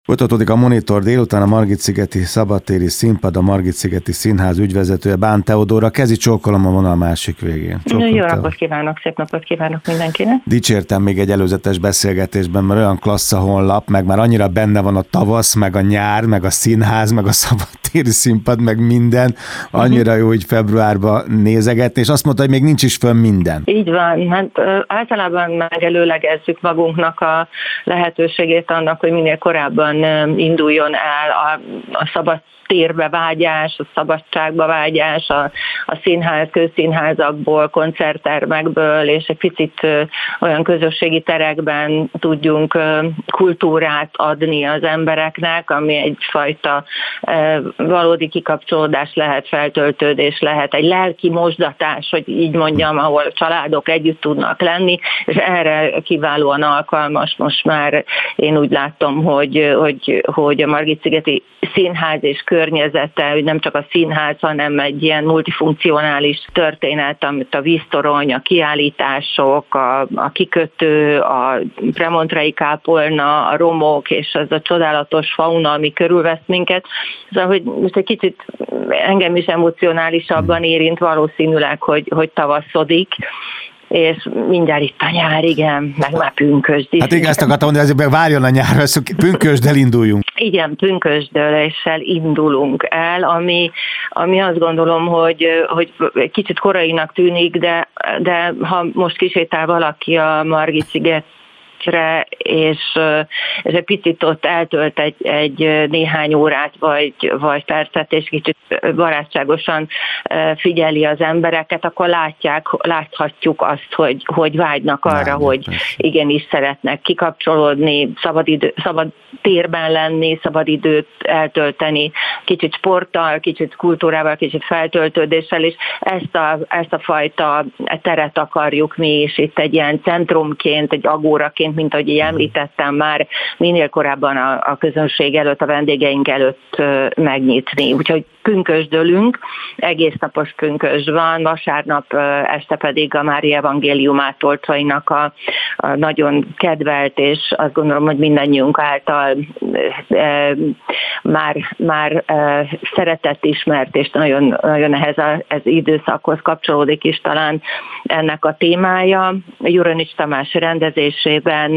Folytatódik a Monitor délután, a Margit-szigeti szabadtéri színpad, a Margit-szigeti Színház ügyvezetője, Bán Teodóra. Kezi csókolom a vonal másik végén. Jó napot kívánok, szép napot kívánok mindenkinek. Dicsértem még egy előzetes beszélgetésben, mert olyan klassz a honlap, meg már annyira benne van a tavasz, meg a nyár, meg a színház, meg a szabadtéri színpad, meg minden. Annyira jó, hogy februárban nézegetni, és azt mondta, hogy még nincs is fönn minden. Így van, hát általában megelőlegezzük magunknak a lehetőségét annak, hogy minél korábban induljon el a szabad térbe vágyás, a szabadságba vágyás, a színház, közszínházakból, koncerttermekből, és egy picit olyan közösségi terekben tudjunk kultúrát adni az embereknek, ami egyfajta valódi kikapcsolódás lehet, feltöltődés lehet, egy lelki mosdatás, hogy így mondjam, ahol családok együtt tudnak lenni, és erre kiválóan alkalmas most már én úgy látom, hogy a Margit-szigeti Színház és környezete, hogy nem csak a színház, hanem egy ilyen multifunkcionális történet, amit a víztorony, a kiállítások, a kikötő, a premontrei kápolna, a romok és az a csodálatos fauna, ami körülvesz minket. Szóval, hogy most egy kicsit engem is emocionálisabban érint valószínűleg, hogy tavaszodik, és mindjárt itt a nyár, igen, meg már pünkösd is. Hát igen, ezt akartam mondani, azért meg várjon a nyár, pünkösddel induljunk. Igen, pünkösddöléssel indulunk el, ami azt gondolom, hogy kicsit korainak tűnik, de ha most kisétál valaki a Margit-sziget, és egy picit ott eltölt egy néhány órát, vagy percet, és kicsit barátságosan figyeli az embereket, akkor láthatjuk azt, hogy vágynak arra, hogy igenis szeretnek kikapcsolódni, szabad térben lenni, szabad időt eltölteni, kicsit sporttal, kicsit kultúrával, kicsit feltöltődéssel, és ezt a fajta teret akarjuk mi is itt egy ilyen centrumként, egy agóraként, mint ahogy említettem már, minél korábban a közönség előtt, a vendégeink előtt megnyitni. Úgyhogy pünkösdölünk, egész napos pünkösd van, vasárnap este pedig a Mária evangéliumát Tolcsainak a nagyon kedvelt, és azt gondolom, hogy mindannyiunk által már szeretett, ismert, és nagyon, nagyon ehhez az időszakhoz kapcsolódik is talán ennek a témája. Juronics Tamás rendezésében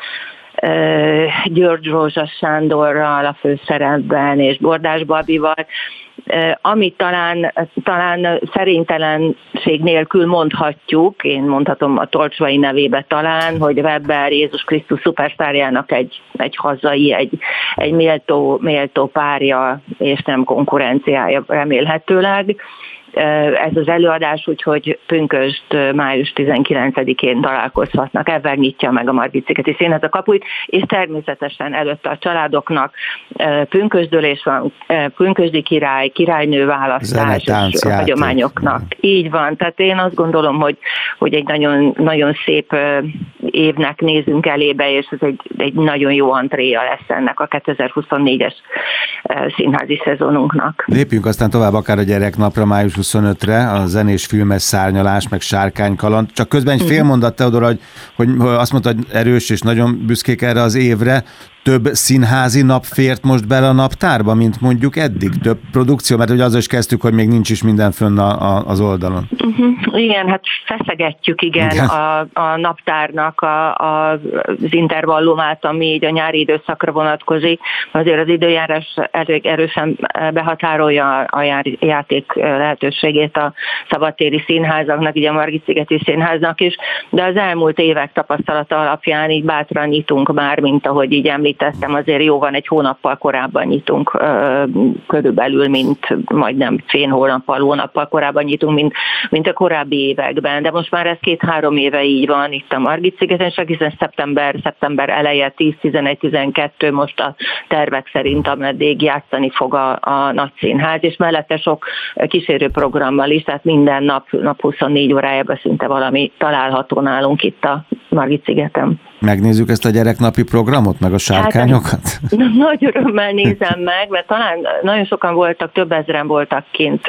György Rózsa Sándorral a főszerepben, és Bordás Babival, amit talán szerintelenség nélkül mondhatjuk, én mondhatom a Tolcsai nevébe talán, hogy Weber Jézus Krisztus szupersztárjának egy hazai, egy méltó párja, és nem konkurenciája remélhetőleg. Ez az előadás, úgyhogy pünkösd május 19-én találkozhatnak. Ebben nyitja meg a Margit-szigeti Színház a kapuit, és természetesen előtte a családoknak pünkösdölés van, pünkösdi király, királynő választás és a hagyományoknak. Így van, tehát én azt gondolom, hogy egy nagyon, nagyon szép évnek nézünk elébe, és ez egy nagyon jó antréja lesz ennek a 2024-es színházi szezonunknak. Lépjünk aztán tovább akár a gyereknapra, május 25-re, a zenés filmes Szárnyalás, meg Sárkánykaland. Csak közben egy fél mondat, Teodora, hogy azt mondta, hogy erős és nagyon büszkék erre az évre. Több színházi nap fért most bele a naptárba, mint mondjuk eddig? Több produkció? Mert ugye azzal is kezdtük, hogy még nincs is minden fönn az oldalon. Igen, hát feszegetjük a naptárnak az intervallumát, ami így a nyári időszakra vonatkozik. Azért az időjárás elég erősen behatárolja a játék lehetőségét a szabadtéri színházaknak, így a Margit-szigeti Színháznak is, de az elmúlt évek tapasztalata alapján így bátran nyitunk már, mint ahogy így említettem, azért jó van, egy hónappal korábban nyitunk körülbelül, mint majdnem fél hónappal korábban nyitunk, mint a korábbi években, de most már ez 2-3 éve így van itt a Margit-szigeten, hiszen szeptember eleje 10-11-12 most a tervek szerint, ameddig játszani fog a nagy színház, és mellette sok kísérő programmal is, tehát minden nap 24 órájában szinte valami található nálunk itt a Margit-szigeten. Megnézzük ezt a gyereknapi programot, meg a sárkányokat? Hát, nagy örömmel nézem meg, mert talán nagyon sokan voltak, több ezren voltak kint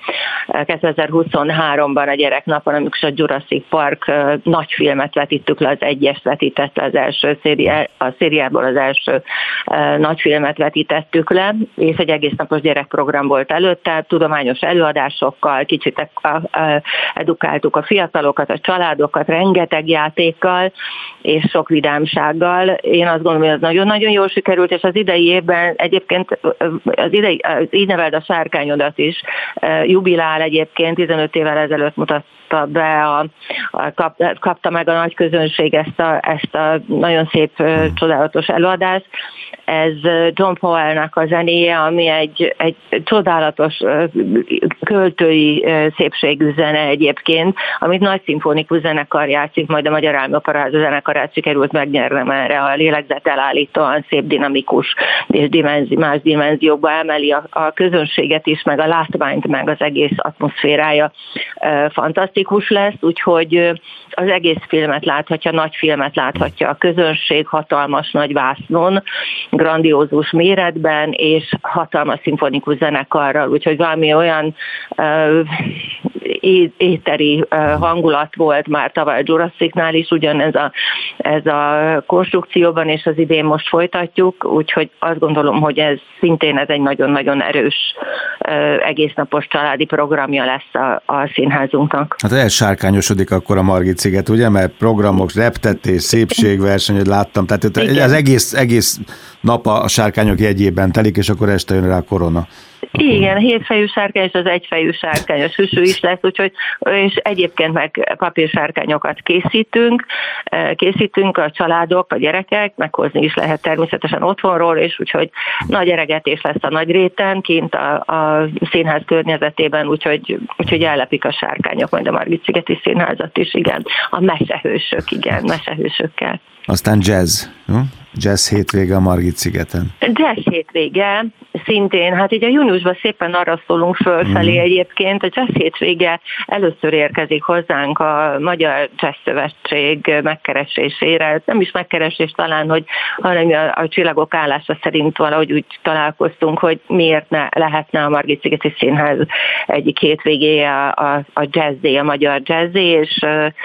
2023-ban a gyereknapon, amikor a Jurassic Park nagy filmet vetíttük le, az 1-est vetített az első a szériából az első nagy filmet vetítettük le, és egy egész napos gyerekprogram volt előtte, tudományos előadásokkal, kicsit edukáltuk a fiatalokat, a családokat, rengeteg játékkal, és sok vidámsággal. Én azt gondolom, hogy ez nagyon-nagyon jól sikerült, és az idei évben egyébként az így neveld a sárkányodat is jubilál egyébként, 15 évvel ezelőtt mutatta be, kapta meg a nagy közönség ezt a nagyon szép, csodálatos előadást. Ez John Powell-nak a zenéje, ami egy csodálatos költői szépségű zene egyébként, amit nagy szimfonikus zenekar játszik, majd a Magyar Állami Operaháza zenekarát sikerült megnyernem erre, a lélegzetelállítóan szép, dinamikus és más dimenziókba emeli a közönséget is, meg a látványt, meg az egész atmoszférája fantasztikus lesz, úgyhogy az egész filmet láthatja, nagy filmet láthatja a közönség, hatalmas nagy vásznon, grandiózus méretben, és hatalmas szimfonikus zenekarral, úgyhogy valami olyan éteri hangulat volt már tavaly a Jurassicnál is, ugyanez ez a konstrukcióban, és az idén most folytatjuk, úgyhogy azt gondolom, hogy ez szintén egy nagyon-nagyon erős egésznapos családi programja lesz a színházunknak. Hát elsárkányosodik akkor a Margit-sziget, ugye? Mert programok, reptetés, szépségverseny, hogy láttam, tehát az egész nap a sárkányok jegyében telik, és akkor este jön rá a korona. Igen, 7 fejű sárkány, és az 1 fejű sárkányos hűsű is lesz, úgyhogy, és egyébként meg papírsárkányokat készítünk a családok, a gyerekek, meghozni is lehet természetesen otthonról, és úgyhogy nagy eregetés lesz a nagy réten, kint a színház környezetében, úgyhogy ellepik a sárkányok, majd a Margit-szigeti Színházat is, igen. A mesehősökkel. Aztán jazz, jó? Jazz hétvége a Margit-szigeten. Jazz hétvége, szintén, hát így a júniusban szépen arra szólunk fölfelé egyébként, a jazz hétvége először érkezik hozzánk a Magyar Jazz Szövetség megkeresésére. Nem is megkeresés talán, hanem a csillagok állása szerint valahogy úgy találkoztunk, hogy miért ne lehetne a Margit-szigeti Színház egyik hétvégéje a jazzdé, a magyar jazzdé, és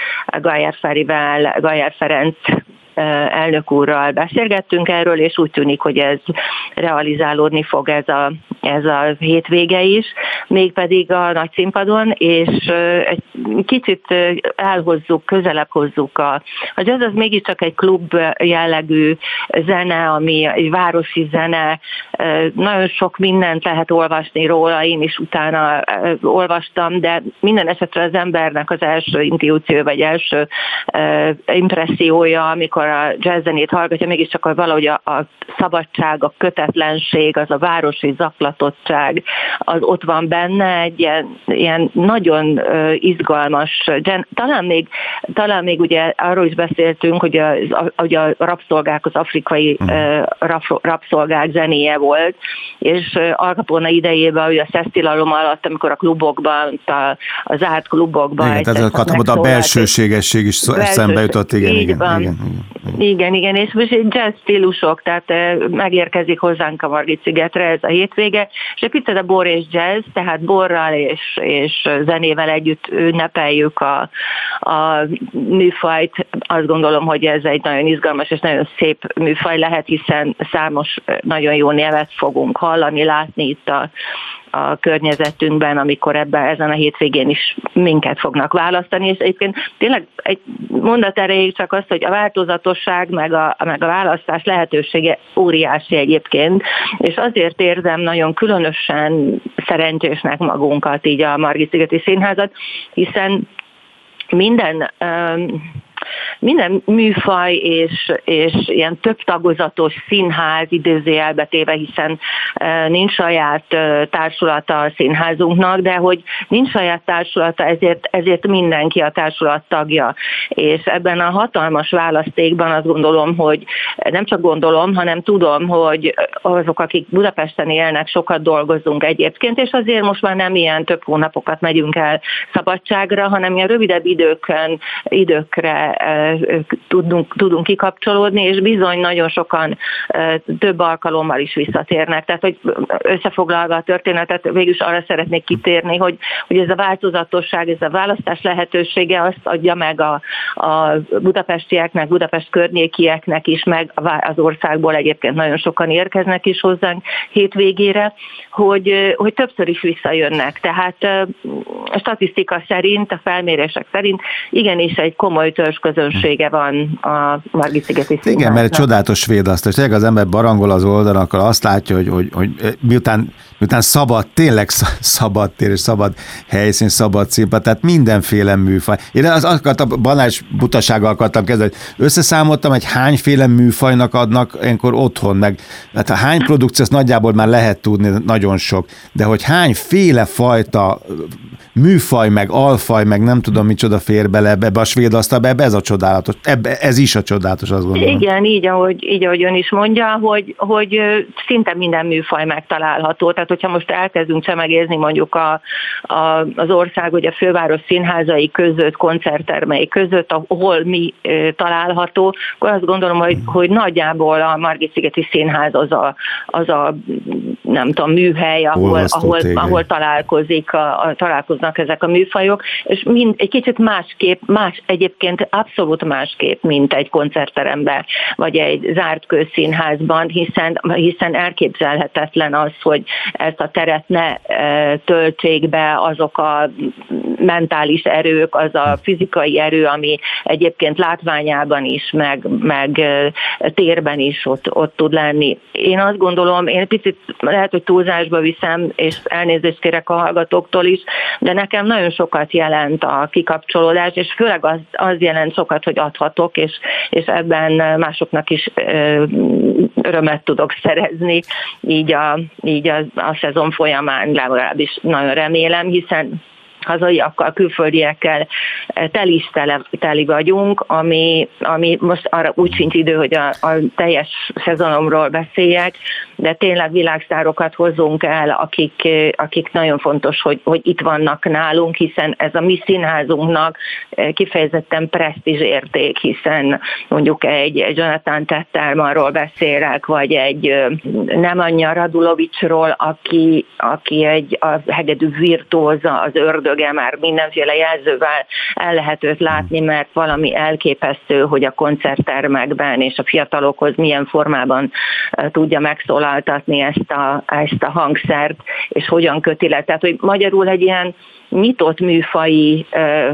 Gajer Ferenc elnök úrral beszélgettünk erről, és úgy tűnik, hogy ez realizálódni fog ez a hétvége is, mégpedig a nagy színpadon, és egy kicsit közelebb hozzuk a jazz az mégiscsak egy klub jellegű zene, ami egy városi zene, nagyon sok mindent lehet olvasni róla, én is utána olvastam, de minden esetre az embernek az első intuíció, vagy első impressziója, amikor a jazzzenét hallgatja, mégiscsak valahogy a szabadság, a kötetlenség, az a városi zaklatottság, az ott van benne, egy ilyen nagyon izgalmas, talán még ugye arról is beszéltünk, hogy a rabszolgák, az afrikai rabszolgák zenéje volt, és Al Capone idejében, ugye a szesztilalom alatt, amikor a klubokban, a zárt klubokban... Igen, tehát a belsőségesség is eszembe jutott, igen, és most egy jazz stílusok, tehát megérkezik hozzánk a Margit-szigetre ez a hétvége, és egy picit a bor és jazz, tehát borral és zenével együtt ünnepeljük a műfajt. Azt gondolom, hogy ez egy nagyon izgalmas és nagyon szép műfaj lehet, hiszen számos nagyon jó nevet fogunk hallani, látni itt a környezetünkben, amikor ezen a hétvégén is minket fognak választani, és egyébként tényleg egy mondat erejéig csak az, hogy a változatosság meg a választás lehetősége óriási egyébként, és azért érzem nagyon különösen szerencsésnek magunkat így a Margit-szigeti Színházat, hiszen minden műfaj és ilyen több tagozatos színház idézőjelbe téve, hiszen nincs saját társulata a színházunknak, de hogy nincs saját társulata, ezért mindenki a társulat tagja. És ebben a hatalmas választékban azt gondolom, hogy nem csak gondolom, hanem tudom, hogy azok, akik Budapesten élnek, sokat dolgozunk egyébként, és azért most már nem ilyen több hónapokat megyünk el szabadságra, hanem ilyen rövidebb időkre tudunk kikapcsolódni, és bizony nagyon sokan több alkalommal is visszatérnek. Tehát, hogy összefoglalva a történetet, végülis arra szeretnék kitérni, hogy ez a változatosság, ez a választás lehetősége azt adja meg a budapestieknek, Budapest környékieknek is, meg az országból egyébként nagyon sokan érkeznek is hozzánk hétvégére, hogy többször is visszajönnek. Tehát a statisztika szerint, a felmérések szerint igenis egy komoly törzsközönsége van a Margit-szigeti Színháznak. Igen, mert egy csodálatos svédasztás. Tényleg az ember barangol az oldalon, akkor azt látja, hogy miután szabad, tényleg szabad tér és szabad helyszín, szabad színpad, tehát mindenféle műfaj. Én azt akartam, banális butasággal akartam kezdeni, hogy összeszámoltam, hogy hányféle műfajnak adnak ilyenkor otthon, meg hát a hány produkció, azt nagyjából már lehet tudni, nagyon sok, de hogy hányféle fajta műfaj, meg alfaj, meg nem tudom micsoda fér bele ebbe a svéd asztalba, ebbe ez a csodálatos, ez is a csodálatos, azt gondolom. Igen, így ahogy ön is mondja, hogy szinte minden műfaj megtalálható. Tehát, hogyha most elkezdünk csemegézni mondjuk az ország, hogy a főváros színházai között, koncerttermei között, ahol mi található, akkor azt gondolom, hogy nagyjából a Margit-szigeti Színház az a nem tudom, műhely, ahol találkoznak ezek a műfajok, és egy kicsit egyébként abszolút másképp, mint egy koncertteremben, vagy egy zárt közszínházban, hiszen elképzelhetetlen az, hogy ezt a teret ne töltsék be azok a mentális erők, az a fizikai erő, ami egyébként látványában is, meg térben is ott tud lenni. Én azt gondolom, én picit lehet, hogy túlzásba viszem, és elnézést kérek a hallgatóktól is, de nekem nagyon sokat jelent a kikapcsolódás, és főleg az jelent sokat, hogy adhatok, és ebben másoknak is örömet tudok szerezni, így a szezon folyamán, legalábbis nagyon remélem, hiszen hazaiakkal, külföldiekkel teli vagyunk, ami most arra úgy sincs idő, hogy a teljes szezonomról beszéljek, de tényleg világsztárokat hozzunk el, akik nagyon fontos, hogy itt vannak nálunk, hiszen ez a mi színházunknak kifejezetten presztízsérték, hiszen mondjuk egy Jonathan Tettelmanról beszélek, vagy egy Nemanja Radulovicsról, aki a hegedű virtuóza, az ördöge, már mindenféle jelzővel el lehet őt látni, mert valami elképesztő, hogy a koncerttermekben és a fiatalokhoz milyen formában tudja megszólaltatni ezt a hangszert, és hogyan köti le. Tehát, hogy magyarul egy ilyen nyitott műfaji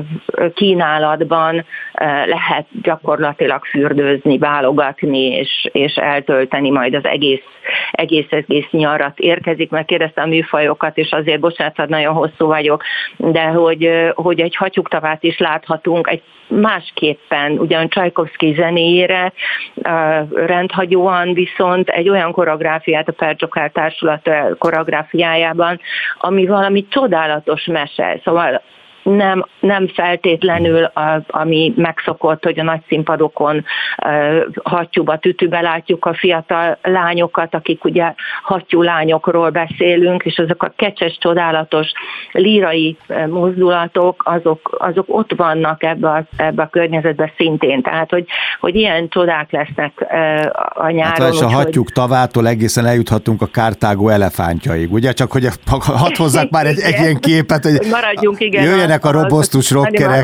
kínálatban lehet gyakorlatilag fürdőzni, válogatni, és eltölteni majd az egész nyarat. Érkezik, mert kérdeztem a műfajokat, és azért, bocsánat, nagyon hosszú vagyok, de hogy egy hattyúktavát is láthatunk, egy másképpen, ugyan Csajkovszky zenéjére rendhagyóan, viszont egy olyan koreográfiát a Perzsokár Társulat koreográfiájában, ami valami csodálatos mese, szóval nem feltétlenül ami megszokott, hogy a nagy színpadokon hattyúba, tütűbe látjuk a fiatal lányokat, akik ugye hattyú lányokról beszélünk, és azok a kecses, csodálatos lírai mozdulatok, azok ott vannak ebbe a környezetben szintén. Tehát, hogy ilyen csodák lesznek a nyáron. Hát, és a hattyúk tavától egészen eljuthatunk a Kartágó elefántjaig, ugye? Csak hogy hadd hozzák már egy ilyen képet, hogy maradjunk, igen. Jöjjenek a robosztus rockerek.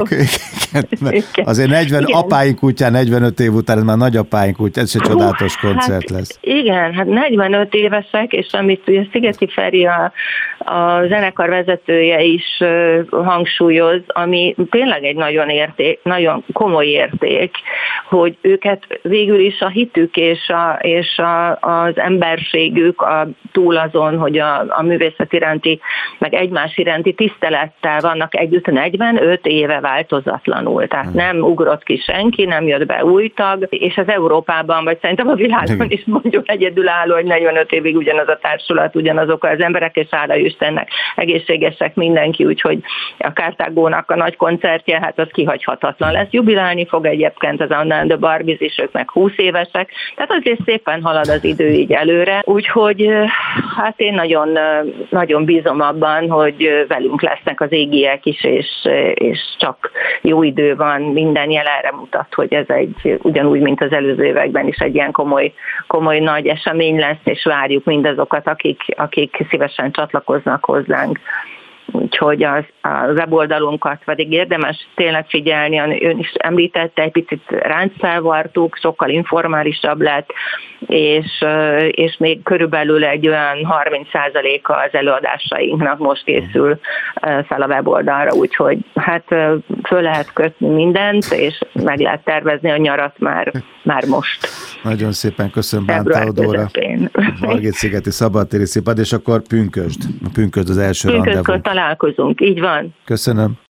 Azért 40, apáink útján 45 év után, ez már nagyapáink útján, ez egy csodálatos koncert lesz. Igen, hát 45 évesek, és amit ugye Szigeti Feri a zenekar vezetője is hangsúlyoz, ami tényleg egy nagyon komoly érték, hogy őket végül is a hitük és az emberségük túl azon, hogy a művészet iránti, meg egymás iránti tisztelettel vannak együtt 45 éve változatlanul. Tehát nem ugrott ki senki, nem jött be új tag, és az Európában, vagy szerintem a világon is mondjuk egyedülálló, hogy 45 évig ugyanaz a társulat, ugyanazok az emberek, és hála Istennek egészségesek mindenki, úgyhogy a Kartágónak a nagy koncertje, hát az kihagyhatatlan lesz. Jubilálni fog egyébként az Anna and the Barbies is, ők meg 20 évesek, tehát azért szépen halad az idő így előre, úgyhogy hát én nagyon, nagyon bízom abban, hogy velünk lesznek az égiek is, és csak jó idő van, minden jel erre mutat, hogy ez ugyanúgy, mint az előző években is egy ilyen komoly nagy esemény lesz, és várjuk mindazokat, akik szívesen csatlakoznak hozzánk. Úgyhogy a weboldalunkat pedig érdemes tényleg figyelni, ön is említette, egy picit ráncfelvartuk, sokkal informálisabb lett, és még körülbelül egy olyan 30%-a az előadásainknak most készül fel a weboldalra, úgyhogy hát föl lehet kötni mindent, és meg lehet tervezni a nyarat már most. Nagyon szépen köszönöm Bánta Teodóra, Margit-szigeti szabadtéri színpad, és akkor pünkösd az első rendezvú. Találkozunk, így van. Köszönöm.